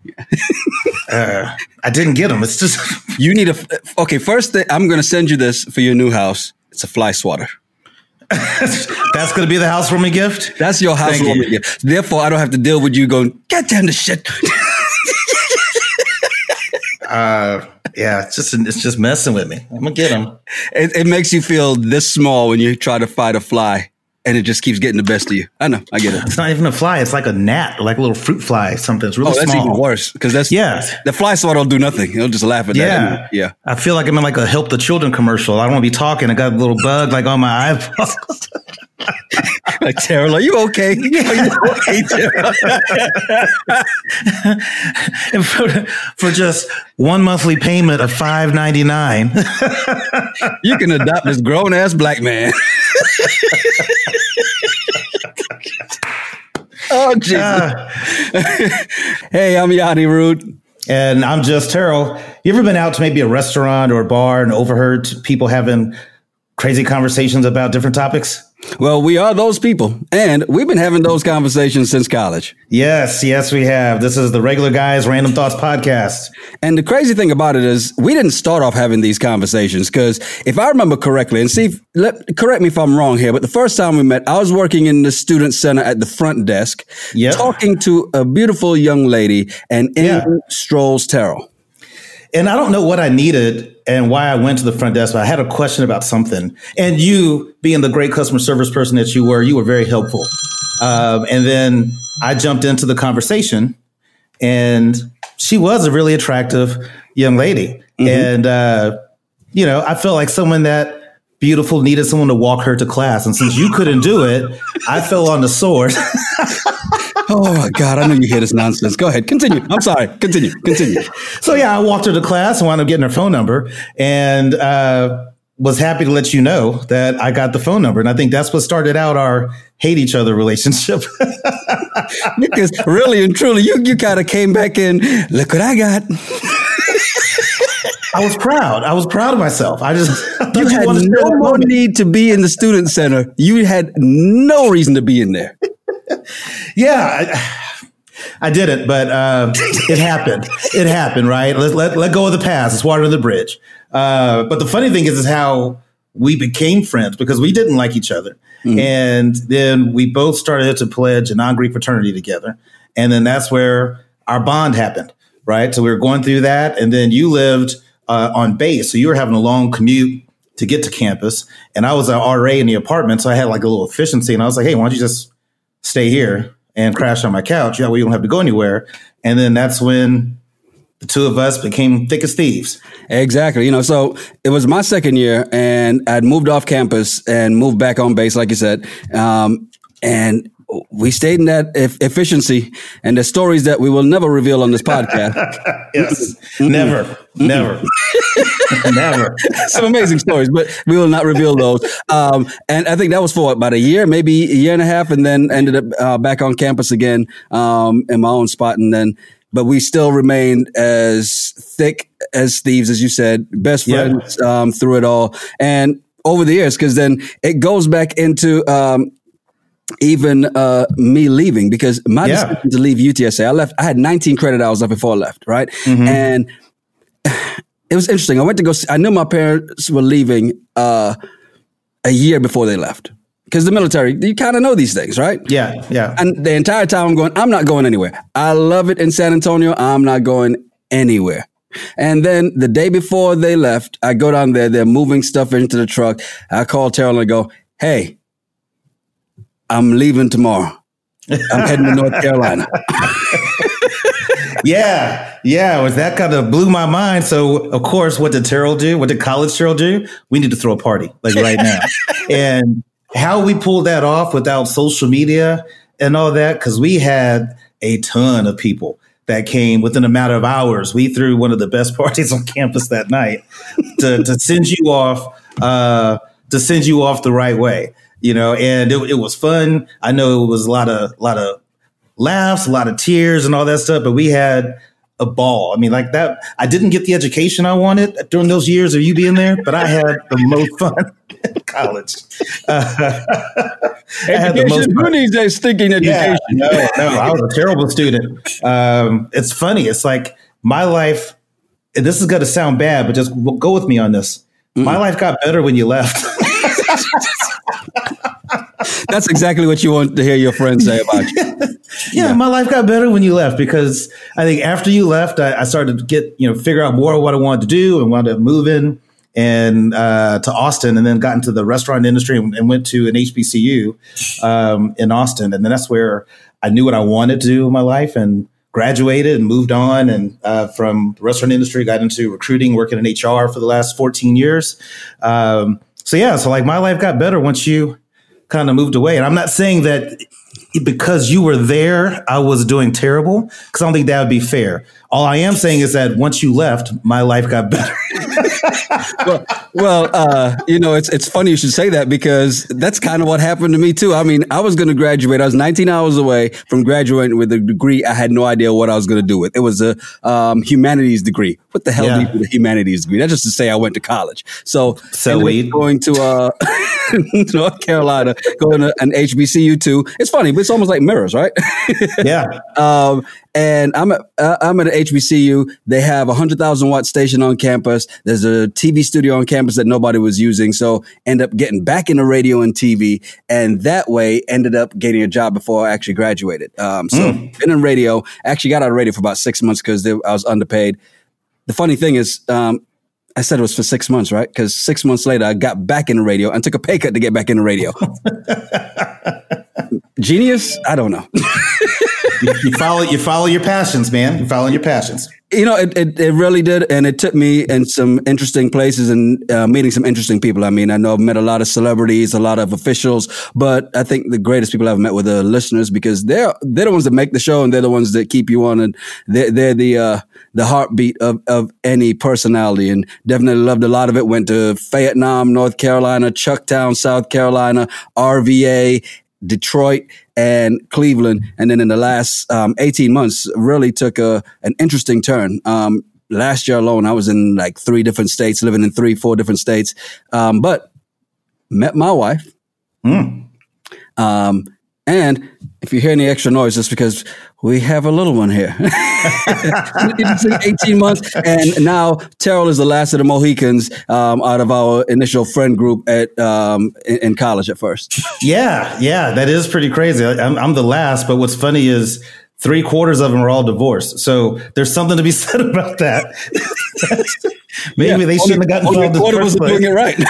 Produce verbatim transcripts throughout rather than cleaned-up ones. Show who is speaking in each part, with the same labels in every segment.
Speaker 1: uh, I didn't get them. It's just
Speaker 2: you need a. Okay, first thing, I'm going to send you this for your new house. It's a fly swatter.
Speaker 1: That's going to be the housewarming gift?
Speaker 2: That's your housewarming gift. Therefore, I don't have to deal with you going, God damn the shit.
Speaker 1: uh, yeah, it's just it's just messing with me. I'm going to get them.
Speaker 2: It, it makes you feel this small when you try to fight a fly. And it just keeps getting the best of you. I know. I get it.
Speaker 1: It's not even a fly. It's like a gnat, like a little fruit fly. Something. It's really
Speaker 2: small. Oh, that's
Speaker 1: small.
Speaker 2: even worse. Because that's
Speaker 1: yeah.
Speaker 2: The fly swatter will do nothing. He'll just laugh at
Speaker 1: yeah.
Speaker 2: that. Yeah.
Speaker 1: I feel like I'm in like a Help the Children commercial. I don't want to be talking. I got a little bug like on my eyeball.
Speaker 2: Like, Terrell, are you okay? Are you okay, Terrell?
Speaker 1: And for, for just one monthly payment of five ninety-nine,
Speaker 2: you can adopt this grown ass black man. Oh, Jesus. Uh, hey, I'm Yanni Rude.
Speaker 1: And I'm Just Terrell. You ever been out to maybe a restaurant or a bar and overheard people having crazy conversations about different topics?
Speaker 2: Well, we are those people, and we've been having those conversations since college.
Speaker 1: Yes, yes, we have. This is the Regular Guys Random Thoughts podcast.
Speaker 2: And the crazy thing about it is we didn't start off having these conversations because if I remember correctly, and see, let, correct me if I'm wrong here, but the first time we met, I was working in the student center at the front desk, yep. talking to a beautiful young lady, and in yeah. strolls Terrell.
Speaker 1: And I don't know what I needed and why I went to the front desk, but I had a question about something. And you, being the great customer service person that you were, you were very helpful. Um, and then I jumped into the conversation, and she was a really attractive young lady. Mm-hmm. And, uh, you know, I felt like someone that beautiful needed someone to walk her to class. And since you couldn't do it, I fell on the sword.
Speaker 2: Oh, my God. I know you hear this nonsense. Go ahead. Continue. I'm sorry. Continue. Continue.
Speaker 1: So, yeah, I walked her to class and wound up getting her phone number and uh, was happy to let you know that I got the phone number. And I think that's what started out our hate each other relationship.
Speaker 2: Because really and truly, you, you kind of came back in, look what I got.
Speaker 1: I was proud. I was proud of myself. I just I
Speaker 2: you had you no more need to be in the student center. You had no reason to be in there.
Speaker 1: Yeah, I, I did it, but uh, it happened. It happened, right? Let, let let go of the past. It's water under the bridge. Uh, but the funny thing is, is how we became friends because we didn't like each other. Mm-hmm. And then we both started to pledge a non-Greek fraternity together. And then that's where our bond happened, right? So we were going through that. And then you lived uh, on base. So you were having a long commute to get to campus. And I was an R A in the apartment. So I had like a little efficiency. And I was like, hey, why don't you just stay here and crash on my couch? That way you don't have to go anywhere. And then that's when the two of us became thick as thieves.
Speaker 2: Exactly. You know, so it was my second year and I'd moved off campus and moved back on base, like you said. Um, and we stayed in that e- efficiency and the stories that we will never reveal on this podcast.
Speaker 1: Yes. Mm-mm. Never, Mm-mm. never, never.
Speaker 2: Some amazing stories, but we will not reveal those. Um, and I think that was for about a year, maybe a year and a half, and then ended up uh, back on campus again um, in my own spot. And then, but we still remained as thick as thieves, as you said, best friends yeah. um, through it all. And over the years, because then it goes back into um, even uh, me leaving, because my yeah. decision to leave U T S A, I left, I had nineteen credit hours left before I left, right? Mm-hmm. And it was interesting. I went to go see, I knew my parents were leaving uh, a year before they left. Because the military, you kind of know these things, right?
Speaker 1: Yeah, yeah.
Speaker 2: And the entire time I'm going, I'm not going anywhere. I love it in San Antonio. I'm not going anywhere. And then the day before they left, I go down there. They're moving stuff into the truck. I call Terrell and I go, hey, I'm leaving tomorrow. I'm heading to North Carolina.
Speaker 1: Yeah, yeah. It was that kind of blew my mind. So, of course, what did Terrell do? What did college Terrell do? We need to throw a party, like right now. And how we pulled that off without social media and all that, because we had a ton of people that came within a matter of hours. We threw one of the best parties on campus that night to, to send you off, uh, to send you off the right way, you know. And it, it was fun. I know it was a lot of, lot of laughs, a lot of tears, and all that stuff. But we had a ball. I mean, like that, I didn't get the education I wanted during those years of you being there, but I had the most fun in college. Uh,
Speaker 2: education, who needs a stinking education?
Speaker 1: Yeah, no, no, I was a terrible student. Um, it's funny. It's like my life, and this is going to sound bad, but just go with me on this. Mm. My life got better when you left.
Speaker 2: That's exactly what you want to hear your friends say about you.
Speaker 1: yeah, yeah, my life got better when you left, because I think after you left, I, I started to get, you know, figure out more of what I wanted to do and wanted to move in and uh, to Austin, and then got into the restaurant industry and, and went to an H B C U um, in Austin. And then that's where I knew what I wanted to do in my life, and graduated and moved on. And uh, from the restaurant industry, got into recruiting, working in H R for the last fourteen years. Um, so, yeah, so like my life got better once you kind of moved away. And I'm not saying that because you were there, I was doing terrible, because I don't think that would be fair. All I am saying is that once you left, my life got better.
Speaker 2: well, well uh, you know, it's it's funny you should say that, because that's kind of what happened to me, too. I mean, I was going to graduate. I was nineteen hours away from graduating with a degree I had no idea what I was going to do with. It was a um, humanities degree. What the hell yeah. do you do with a humanities degree? That's just to say I went to college. So,
Speaker 1: so we
Speaker 2: going to uh, North Carolina, going to an H B C U, too. It's funny, but it's almost like mirrors, right?
Speaker 1: yeah.
Speaker 2: Um, and I'm at, uh, I'm at an H B C U. They have a one hundred thousand watt station on campus. There's a T V studio on campus that nobody was using. So end up getting back into radio and T V. And that way ended up getting a job before I actually graduated. Um, so mm. been in radio. Actually got out of radio for about six months because I was underpaid. The funny thing is, um, I said it was for six months, right? Because six months later, I got back into radio and took a pay cut to get back into radio. Genius? I don't know.
Speaker 1: you, you follow you follow your passions, man. You follow your passions.
Speaker 2: You know, it, it, it really did. And it took me in some interesting places and uh, meeting some interesting people. I mean, I know I've met a lot of celebrities, a lot of officials, but I think the greatest people I've met were the listeners, because they're, they're the ones that make the show, and they're the ones that keep you on, and they're, they're the, uh, the heartbeat of, of any personality. And definitely loved a lot of it. Went to Fayetteville, North Carolina, Chucktown, South Carolina, R V A, Detroit, and Cleveland. And then in the last um, eighteen months, really took a an interesting turn. Um, last year alone, I was in like three different states, living in three, four different states. Um, but met my wife. Mm. Um, and if you hear any extra noise, it's because we have a little one here. It's eighteen months. And now Terrell is the last of the Mohicans um, out of our initial friend group at um, in, in college at first.
Speaker 1: Yeah, yeah, that is pretty crazy. I'm, I'm the last, but what's funny is three quarters of them are all divorced. So there's something to be said about that. Maybe yeah, they shouldn't have gotten involved in the first place.
Speaker 2: Doing it right.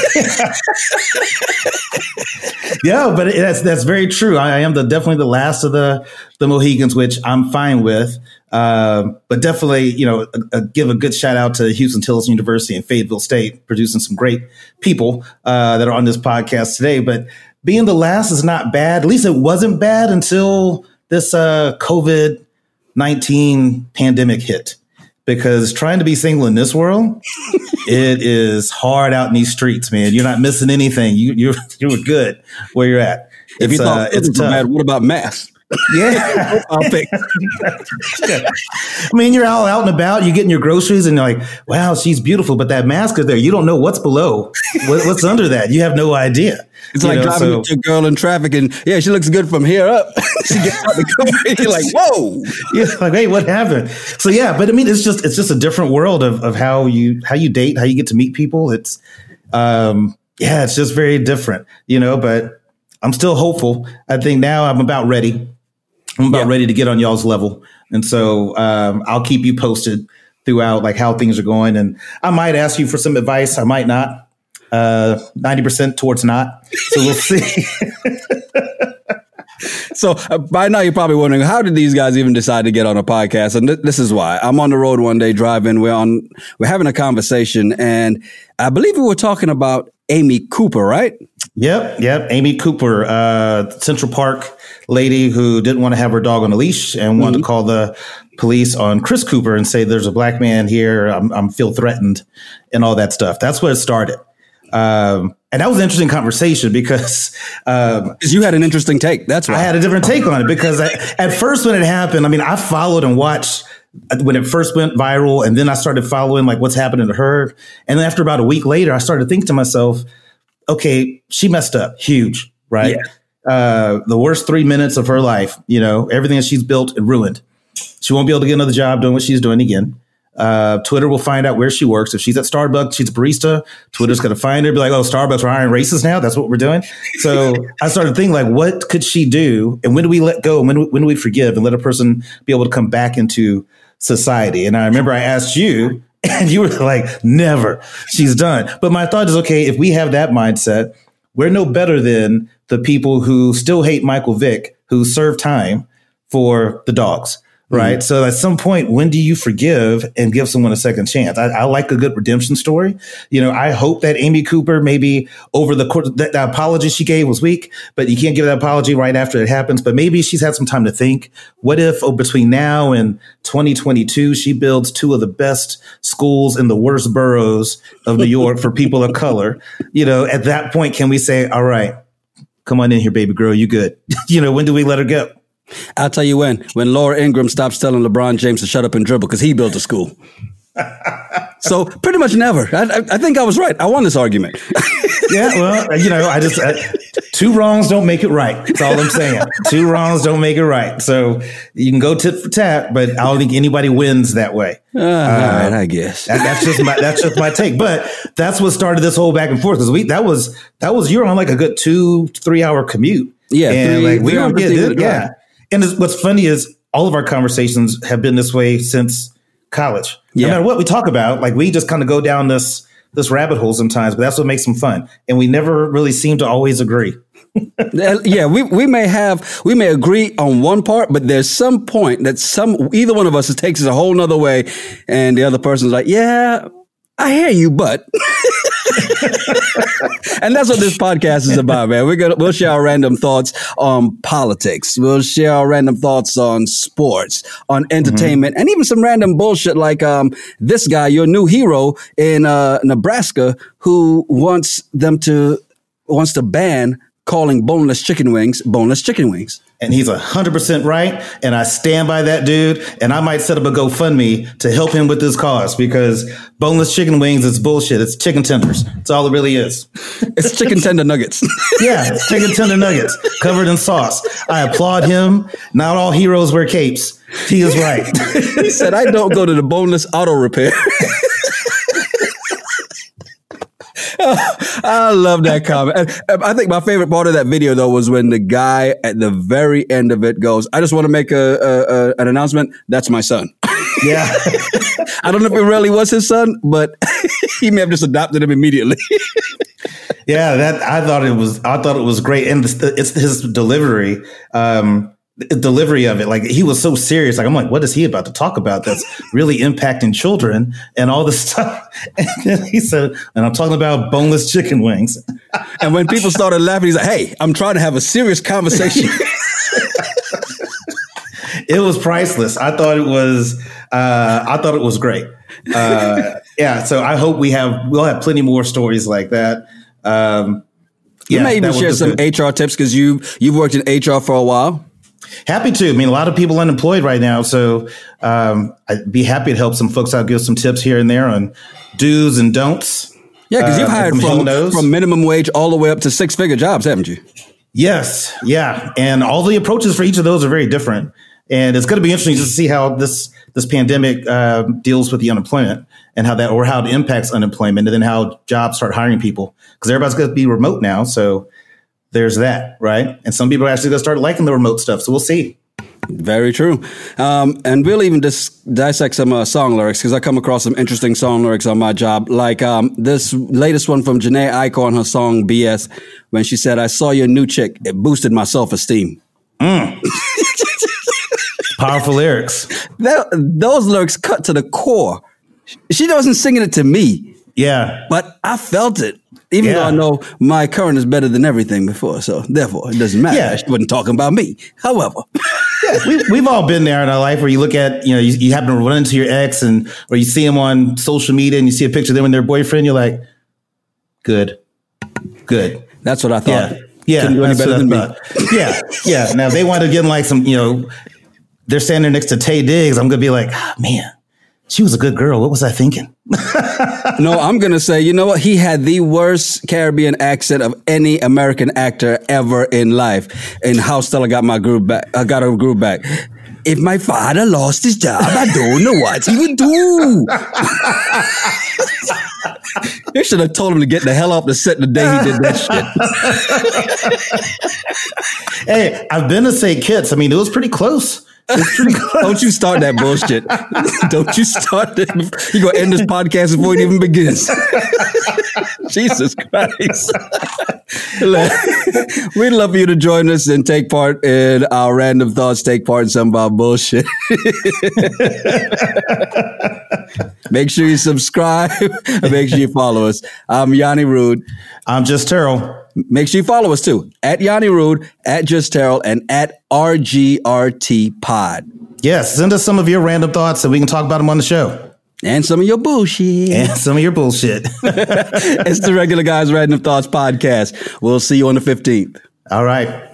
Speaker 1: Yeah, but it, that's that's very true. I, I am the definitely the last of the the Mohicans, which I'm fine with. Uh, but definitely, you know, a, a, give a good shout out to Houston Tillis University and Fayetteville State, producing some great people uh, that are on this podcast today. But being the last is not bad. At least it wasn't bad until this uh, COVID nineteen pandemic hit. Because trying to be single in this world, it is hard out in these streets, man. You're not missing anything. You you're you're good where you're at.
Speaker 2: If you thought uh, it's tough. Bad, what about masks?
Speaker 1: Yeah. I'll pick. I mean, you're all out and about, you're getting your groceries, and you're like, wow, she's beautiful, but that mask is there. You don't know what's below, what, what's under that. You have no idea.
Speaker 2: It's you like know, driving so, a girl in traffic, and yeah, she looks good from here up. She gets out the car, you're like, whoa.
Speaker 1: You're like, hey, what happened? So yeah, but I mean, it's just it's just a different world of, of how you how you date, how you get to meet people. It's um yeah, it's just very different, you know, but I'm still hopeful. I think now I'm about ready. I'm about yeah. ready to get on y'all's level. And so um, I'll keep you posted throughout like how things are going. And I might ask you for some advice. I might not. Uh, ninety percent towards not. So we'll see.
Speaker 2: So uh, by now you're probably wondering, how did these guys even decide to get on a podcast? And th- this is why. I'm on the road one day driving. We're on, we're having a conversation, and I believe we were talking about Amy Cooper, right?
Speaker 1: Yep. Yep. Amy Cooper, uh, Central Park lady who didn't want to have her dog on a leash and wanted mm-hmm. to call the police on Chris Cooper and say, there's a black man here. I'm, I'm feel threatened and all that stuff. That's where it started. Um, and that was an interesting conversation because um,
Speaker 2: you had an interesting take. That's why
Speaker 1: I had a different take on it, because I, at first when it happened, I mean, I followed and watched when it first went viral, and then I started following like what's happening to her. And then after about a week later, I started thinking to myself, okay, she messed up huge, right? Yeah. Uh, the worst three minutes of her life, you know, everything that she's built and ruined. She won't be able to get another job doing what she's doing again. Uh, Twitter will find out where she works. If she's at Starbucks, she's a barista. Twitter's going to find her, be like, oh, Starbucks, we're hiring racists now. That's what we're doing. So I started thinking, like, what could she do? And when do we let go? And when, when do we forgive and let a person be able to come back into society? And I remember I asked you, and you were like, never. She's done. But my thought is, okay, if we have that mindset, we're no better than the people who still hate Michael Vick, who served time for the dogs. Right. Mm-hmm. So at some point, when do you forgive and give someone a second chance? I, I like a good redemption story. You know, I hope that Amy Cooper, maybe over the course, that the apology she gave was weak, but you can't give that apology right after it happens. But maybe she's had some time to think. What if oh, between now and twenty twenty-two, she builds two of the best schools in the worst boroughs of New York for people of color? You know, at that point, can we say, all right, come on in here, baby girl, you good? You know, when do we let her go?
Speaker 2: I'll tell you when. When Laura Ingraham stops telling LeBron James to shut up and dribble because he built a school. So pretty much never. I, I, I think I was right. I won this argument.
Speaker 1: Yeah, well, you know, I just uh, two wrongs don't make it right. That's all I'm saying. Two wrongs don't make it right. So you can go tit for tat, but I don't think anybody wins that way.
Speaker 2: Uh, uh, all right, I guess
Speaker 1: that, that's just my that's just my take. But that's what started this whole back and forth, because we that was that was you're on like a good two three hour commute.
Speaker 2: Yeah,
Speaker 1: and
Speaker 2: three,
Speaker 1: like we don't get it. Yeah. And what's funny is all of our conversations have been this way since college. Yeah. No matter what we talk about, like we just kind of go down this this rabbit hole sometimes, but that's what makes them fun. And we never really seem to always agree.
Speaker 2: Yeah, we, we may have we may agree on one part, but there's some point that some either one of us takes it a whole nother way, and the other person's like, yeah, I hear you, but. And that's what this podcast is about, man. We're gonna we'll share our random thoughts on politics. We'll share our random thoughts on sports, on entertainment, mm-hmm. and even some random bullshit like um this guy, your new hero in uh, Nebraska, who wants them to wants to ban calling boneless chicken wings boneless chicken wings.
Speaker 1: And he's one hundred percent right. And I stand by that dude. And I might set up a GoFundMe to help him with this cause, because boneless chicken wings is bullshit. It's chicken tenders. That's all it really is.
Speaker 2: It's chicken tender nuggets.
Speaker 1: Yeah, it's chicken tender nuggets covered in sauce. I applaud him. Not all heroes wear capes. He is right.
Speaker 2: He said, I don't go to the boneless auto repair. I love that comment. And I think my favorite part of that video, though, was when the guy at the very end of it goes, I just want to make a, a, a an announcement. That's my son.
Speaker 1: Yeah.
Speaker 2: I don't know if it really was his son, but he may have just adopted him immediately.
Speaker 1: Yeah, that I thought it was. I thought it was great, and it's, it's his delivery. Um, delivery of it, like he was so serious. Like I'm like, what is he about to talk about that's really impacting children and all this stuff? And then he said, and I'm talking about boneless chicken wings.
Speaker 2: And when people started laughing, he's like, hey, I'm trying to have a serious conversation.
Speaker 1: It was priceless. I thought it was uh I thought it was great. Uh yeah, so I hope we have we'll have plenty more stories like that. Um
Speaker 2: you
Speaker 1: yeah,
Speaker 2: may even share some good H R tips, because you you've worked in H R for a while.
Speaker 1: Happy to. I mean, a lot of people unemployed right now, so um, I'd be happy to help some folks out, give some tips here and there on do's and don'ts.
Speaker 2: Yeah, because you've uh, hired from, from minimum wage all the way up to six-figure jobs, haven't you?
Speaker 1: Yes, yeah, and all the approaches for each of those are very different, and it's going to be interesting just to see how this this pandemic uh, deals with the unemployment and how that, or how it impacts unemployment, and then how jobs start hiring people, because everybody's going to be remote now, so. There's that, right? And some people are actually going to start liking the remote stuff. So we'll see.
Speaker 2: Very true. Um, and we'll even dis- dissect some uh, song lyrics, because I come across some interesting song lyrics on my job. Like um, this latest one from Janae Aiko on her song B S, when she said, I saw your new chick. It boosted my self-esteem. Mm.
Speaker 1: Powerful lyrics.
Speaker 2: That, those lyrics cut to the core. She wasn't singing it to me.
Speaker 1: Yeah.
Speaker 2: But I felt it. Even
Speaker 1: yeah.
Speaker 2: though I know my current is better than everything before, so therefore it doesn't matter. Yeah. She wasn't talking about me. However,
Speaker 1: yeah, we, we've all been there in our life where you look at, you know, you, you happen to run into your ex, and or you see them on social media and you see a picture of them and their boyfriend. You're like, good, good.
Speaker 2: That's what I thought.
Speaker 1: Yeah, yeah.
Speaker 2: Couldn't do any better than me.
Speaker 1: Yeah, yeah. Now they wind up getting like some, you know, they're standing next to Taye Diggs, I'm going to be like, oh, man, she was a good girl. What was I thinking?
Speaker 2: No, I'm going to say, you know what? He had the worst Caribbean accent of any American actor ever in life. And How Stella Got My Groove Back. I got her groove back. If my father lost his job, I don't know what he would do. You should have told him to get the hell off the set the day he did that
Speaker 1: shit. Hey, I've been to Saint Kitts. I mean, it was pretty close. It was pretty close.
Speaker 2: Don't you start that bullshit. Don't you start that. You're going to end this podcast before it even begins. Jesus Christ. We'd love for you to join us and take part in our random thoughts, take part in some of our bullshit. Make sure you subscribe and make sure you follow us. I'm Yanni Rude.
Speaker 1: I'm Just Terrell.
Speaker 2: Make sure you follow us too. At Yanni Rude, at Just Terrell, and at R G R T Pod.
Speaker 1: Yes, send us some of your random thoughts so we can talk about them on the show.
Speaker 2: And some of your bullshit.
Speaker 1: And some of your bullshit.
Speaker 2: It's the Regular Guys Random Thoughts Podcast. We'll see you on the fifteenth.
Speaker 1: All right.